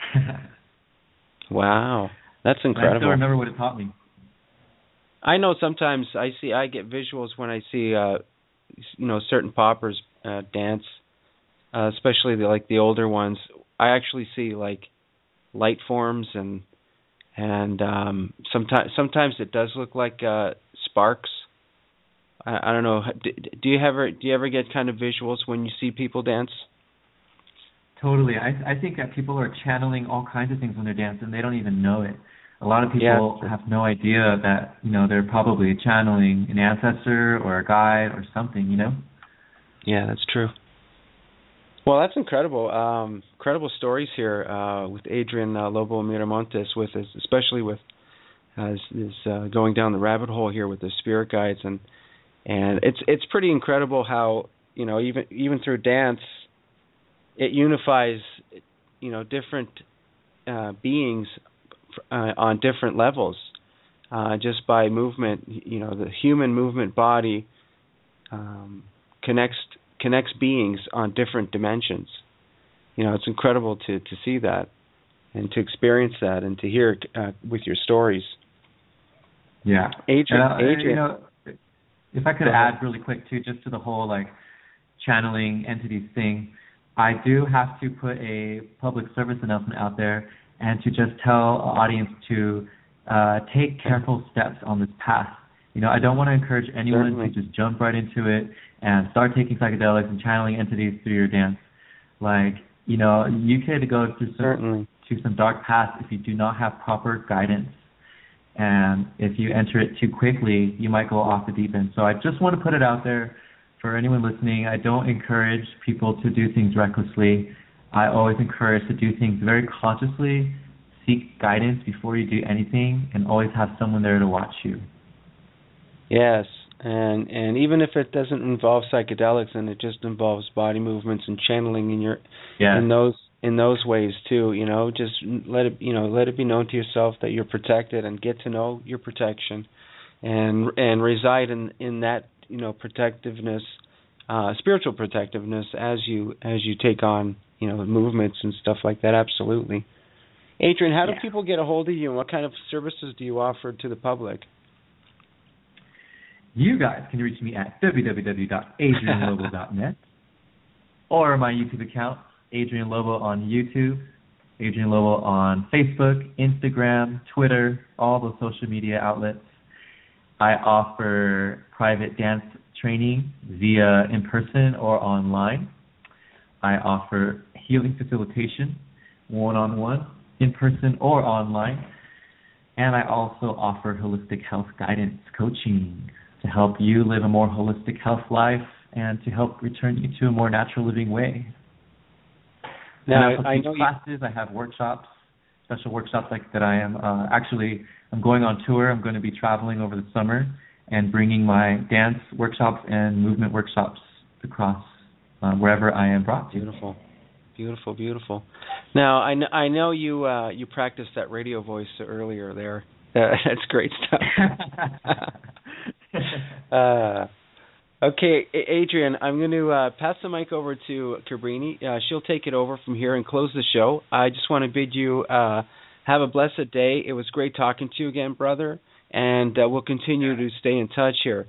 Wow. That's incredible. I still remember what it taught me. I know sometimes I get visuals when I see, certain poppers dance, especially the older ones. I actually see like light forms and sometimes it does look like sparks. I don't know. Do you ever get kind of visuals when you see people dance? Totally. I think that people are channeling all kinds of things when they're dancing. They don't even know it. A lot of people have no idea that they're probably channeling an ancestor or a guide or something. Yeah, that's true. Well, that's incredible. Incredible stories here with Adrian Lobo Miramontes, especially with his going down the rabbit hole here with the spirit guides, and it's pretty incredible how even through dance it unifies different beings on different levels just by movement. The human movement body connects beings on different dimensions. It's incredible to see that and to experience that and to hear with your stories. Yeah. Adrian. If I could add really quick too, just to the whole like channeling entities thing, I do have to put a public service announcement out there and to just tell our audience to take careful steps on this path. I don't want to encourage anyone to just jump right into it and start taking psychedelics and channeling entities through your dance. Like, you could go through some dark paths if you do not have proper guidance. And if you enter it too quickly, you might go off the deep end. So I just want to put it out there for anyone listening. I don't encourage people to do things recklessly. I always encourage to do things very consciously, seek guidance before you do anything, and always have someone there to watch you. Yes, and even if it doesn't involve psychedelics and it just involves body movements and channeling in those ways too, just let it be known to yourself that you're protected, and get to know your protection, and reside in that protectiveness, spiritual protectiveness as you take on movements and stuff like that. Absolutely. Adrian, how do people get a hold of you, and what kind of services do you offer to the public? You guys can reach me at www.adrianlobo.net or my YouTube account, Adrian Lobo on YouTube, Adrian Lobo on Facebook, Instagram, Twitter, all the social media outlets. I offer private dance training via in-person or online. I offer healing facilitation, one-on-one, in-person or online. And I also offer holistic health guidance coaching to help you live a more holistic health life and to help return you to a more natural living way. Now, I know classes, I have workshops, special workshops like that. I am I'm going on tour. I'm going to be traveling over the summer and bringing my dance workshops and movement workshops across wherever I am brought to. Beautiful. Now, I know you practiced that radio voice earlier there. That's great stuff. Okay, Adrian, I'm going to pass the mic over to Cabrini. She'll take it over from here and close the show. I just want to bid you have a blessed day. It was great talking to you again, brother, and we'll continue to stay in touch here.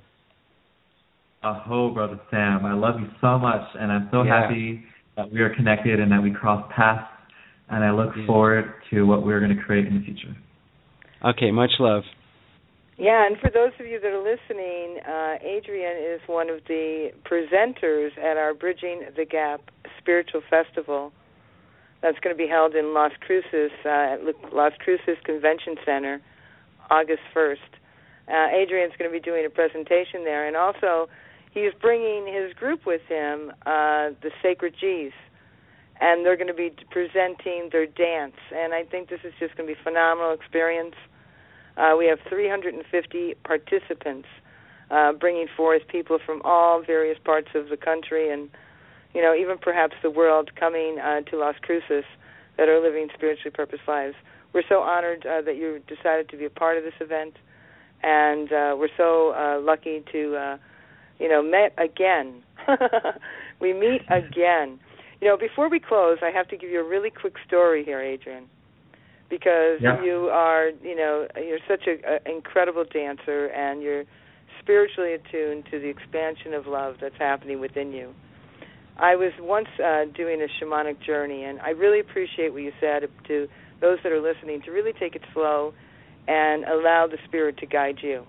Brother Sam, I love you so much, and I'm so happy that we are connected and that we crossed paths, and I look forward to what we're going to create in the future. Okay, much love. Yeah, and for those of you that are listening, Adrian is one of the presenters at our Bridging the Gap Spiritual Festival that's going to be held in Las Cruces, at Las Cruces Convention Center, August 1st. Adrian's going to be doing a presentation there, and also he's bringing his group with him, the Sacred G's, and they're going to be presenting their dance, and I think this is just going to be a phenomenal experience. We have 350 participants, bringing forth people from all various parts of the country and, even perhaps the world coming to Las Cruces that are living spiritually purposed lives. We're so honored that you decided to be a part of this event, and we're so lucky to, meet again. We meet again. Before we close, I have to give you a really quick story here, Adrian. Because you are, you're such an incredible dancer, and you're spiritually attuned to the expansion of love that's happening within you. I was once doing a shamanic journey, and I really appreciate what you said to those that are listening, to really take it slow and allow the spirit to guide you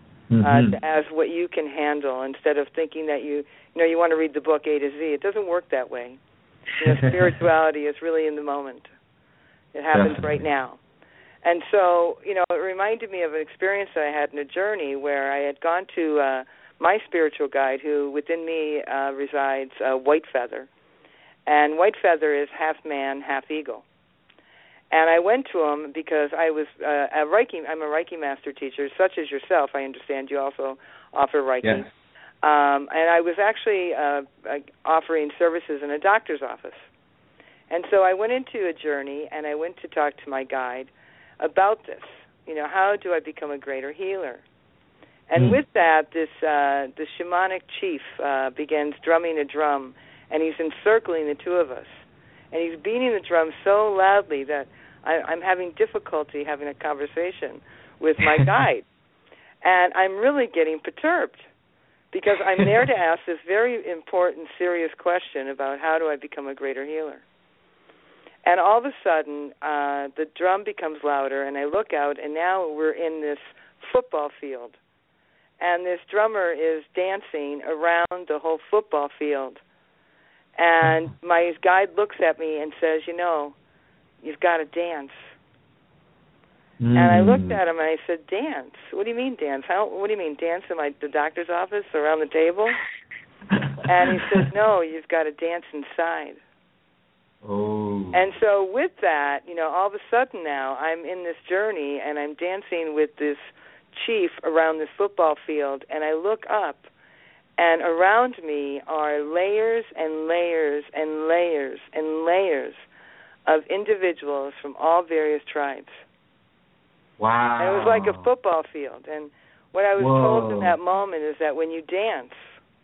as what you can handle, instead of thinking that you want to read the book A to Z. It doesn't work that way. Spirituality is really in the moment. It happens right now. And so, it reminded me of an experience that I had in a journey where I had gone to my spiritual guide, who within me resides, White Feather. And White Feather is half man, half eagle. And I went to him because I was I'm a Reiki master teacher, such as yourself. I understand you also offer Reiki. Yes. And I was actually offering services in a doctor's office. And so I went into a journey, and I went to talk to my guide about this. How do I become a greater healer? And with that, this shamanic chief begins drumming a drum, and he's encircling the two of us. And he's beating the drum so loudly that I'm having difficulty having a conversation with my guide. And I'm really getting perturbed because I'm there to ask this very important, serious question about how do I become a greater healer. And all of a sudden, the drum becomes louder, and I look out, and now we're in this football field. And this drummer is dancing around the whole football field. And my guide looks at me and says, you know, you've got to dance. And I looked at him and I said, dance? What do you mean dance? What do you mean, dance in the doctor's office around the table? And he says, no, you've got to dance inside. Oh. And so with that, you know, all of a sudden now I'm in this journey and I'm dancing with this chief around this football field, and I look up, and around me are layers and layers and layers and layers of individuals from all various tribes. Wow. And it was like a football field. And what I was told in that moment is that when you dance,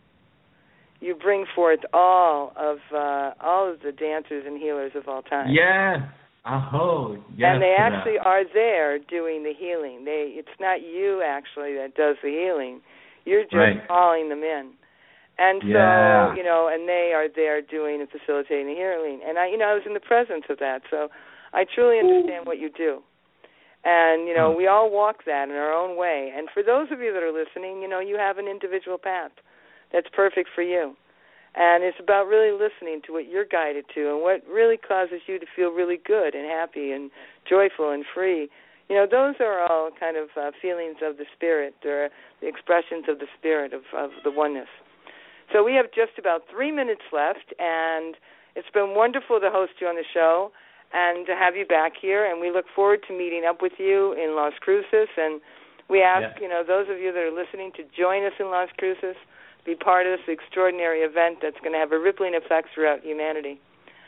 you bring forth all of the dancers and healers of all time. Yes. Aho. Yes. And they actually are there doing the healing. It's not you actually that does the healing. You're just calling them in. And so, you know, and they are there doing and facilitating the healing. And I was in the presence of that. So I truly understand what you do. And, you know, we all walk that in our own way. And for those of you that are listening, you know, you have an individual path that's perfect for you. And it's about really listening to what you're guided to and what really causes you to feel really good and happy and joyful and free. You know, those are all kind of feelings of the spirit, or the expressions of the spirit of the oneness. So we have just about 3 minutes left, and it's been wonderful to host you on the show and to have you back here, and we look forward to meeting up with you in Las Cruces. And we ask, you know, those of you that are listening to join us in Las Cruces, be part of this extraordinary event that's going to have a rippling effect throughout humanity.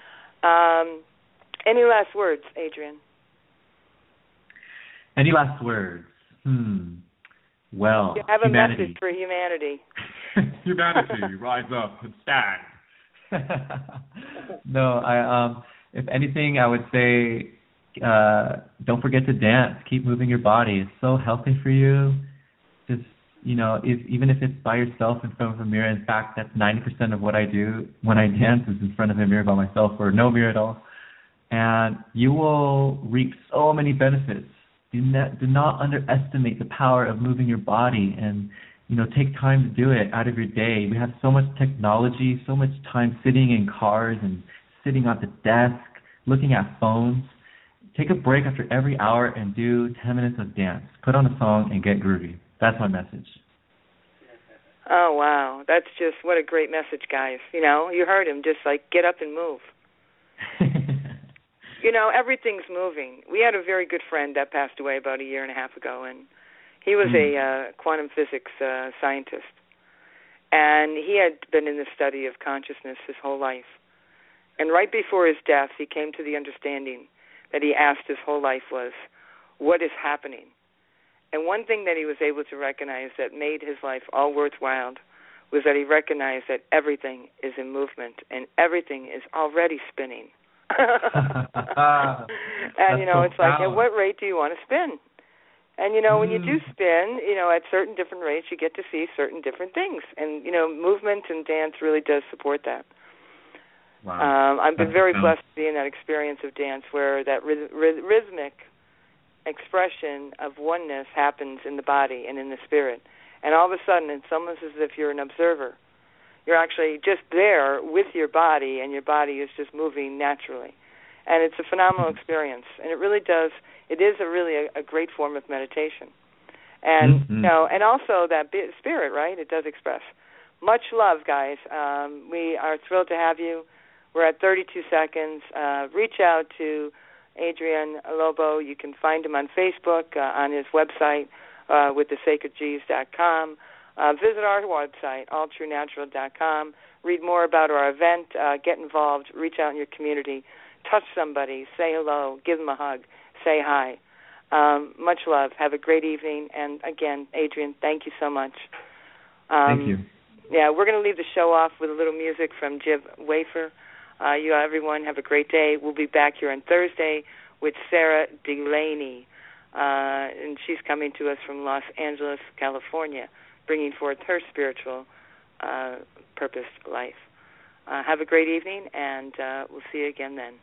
Any last words, Adrian? Any last words? Well, you have humanity. A message for humanity. Humanity, rise up and stand. No, if anything, I would say don't forget to dance. Keep moving your body. It's so healthy for you. Just, you know, even if it's by yourself in front of a mirror. In fact, that's 90% of what I do when I dance is in front of a mirror by myself or no mirror at all. And you will reap so many benefits. Do not underestimate the power of moving your body, and, you know, take time to do it out of your day. We have so much technology, so much time sitting in cars and sitting at the desk, looking at phones. Take a break after every hour and do 10 minutes of dance. Put on a song and get groovy. That's my message. Oh, wow. That's just, what a great message, guys. You know, you heard him, just like, get up and move. You know, everything's moving. We had a very good friend that passed away about 1.5 years ago, and he was a quantum physics scientist. And he had been in the study of consciousness his whole life. And right before his death, he came to the understanding that he asked his whole life was, what is happening? And one thing that he was able to recognize that made his life all worthwhile was that he recognized that everything is in movement and everything is already spinning. And, you know, it's like, at what rate do you want to spin? And, you know, when you do spin, you know, at certain different rates, you get to see certain different things. And, you know, movement and dance really does support that. Wow. I've been very blessed to be in that experience of dance where that rhythmic expression of oneness happens in the body and in the spirit. And all of a sudden, it's almost as if you're an observer. You're actually just there with your body, and your body is just moving naturally. And it's a phenomenal experience. And it really does, it is really a great form of meditation. And, you know, and also that spirit, right, it does express. Much love, guys. We are thrilled to have you. We're at 32 seconds. Reach out to Adrian Lobo. You can find him on Facebook, on his website, with thesacredgs.com. Visit our website, alltruenatural.com. Read more about our event. Get involved. Reach out in your community. Touch somebody. Say hello. Give them a hug. Say hi. Much love. Have a great evening. And, again, Adrian, thank you so much. Thank you. Yeah, we're going to leave the show off with a little music from Jib Wafer. Everyone, have a great day. We'll be back here on Thursday with Sarah Delaney. and she's coming to us from Los Angeles, California, bringing forth her spiritual purposed life. Have a great evening, and we'll see you again then.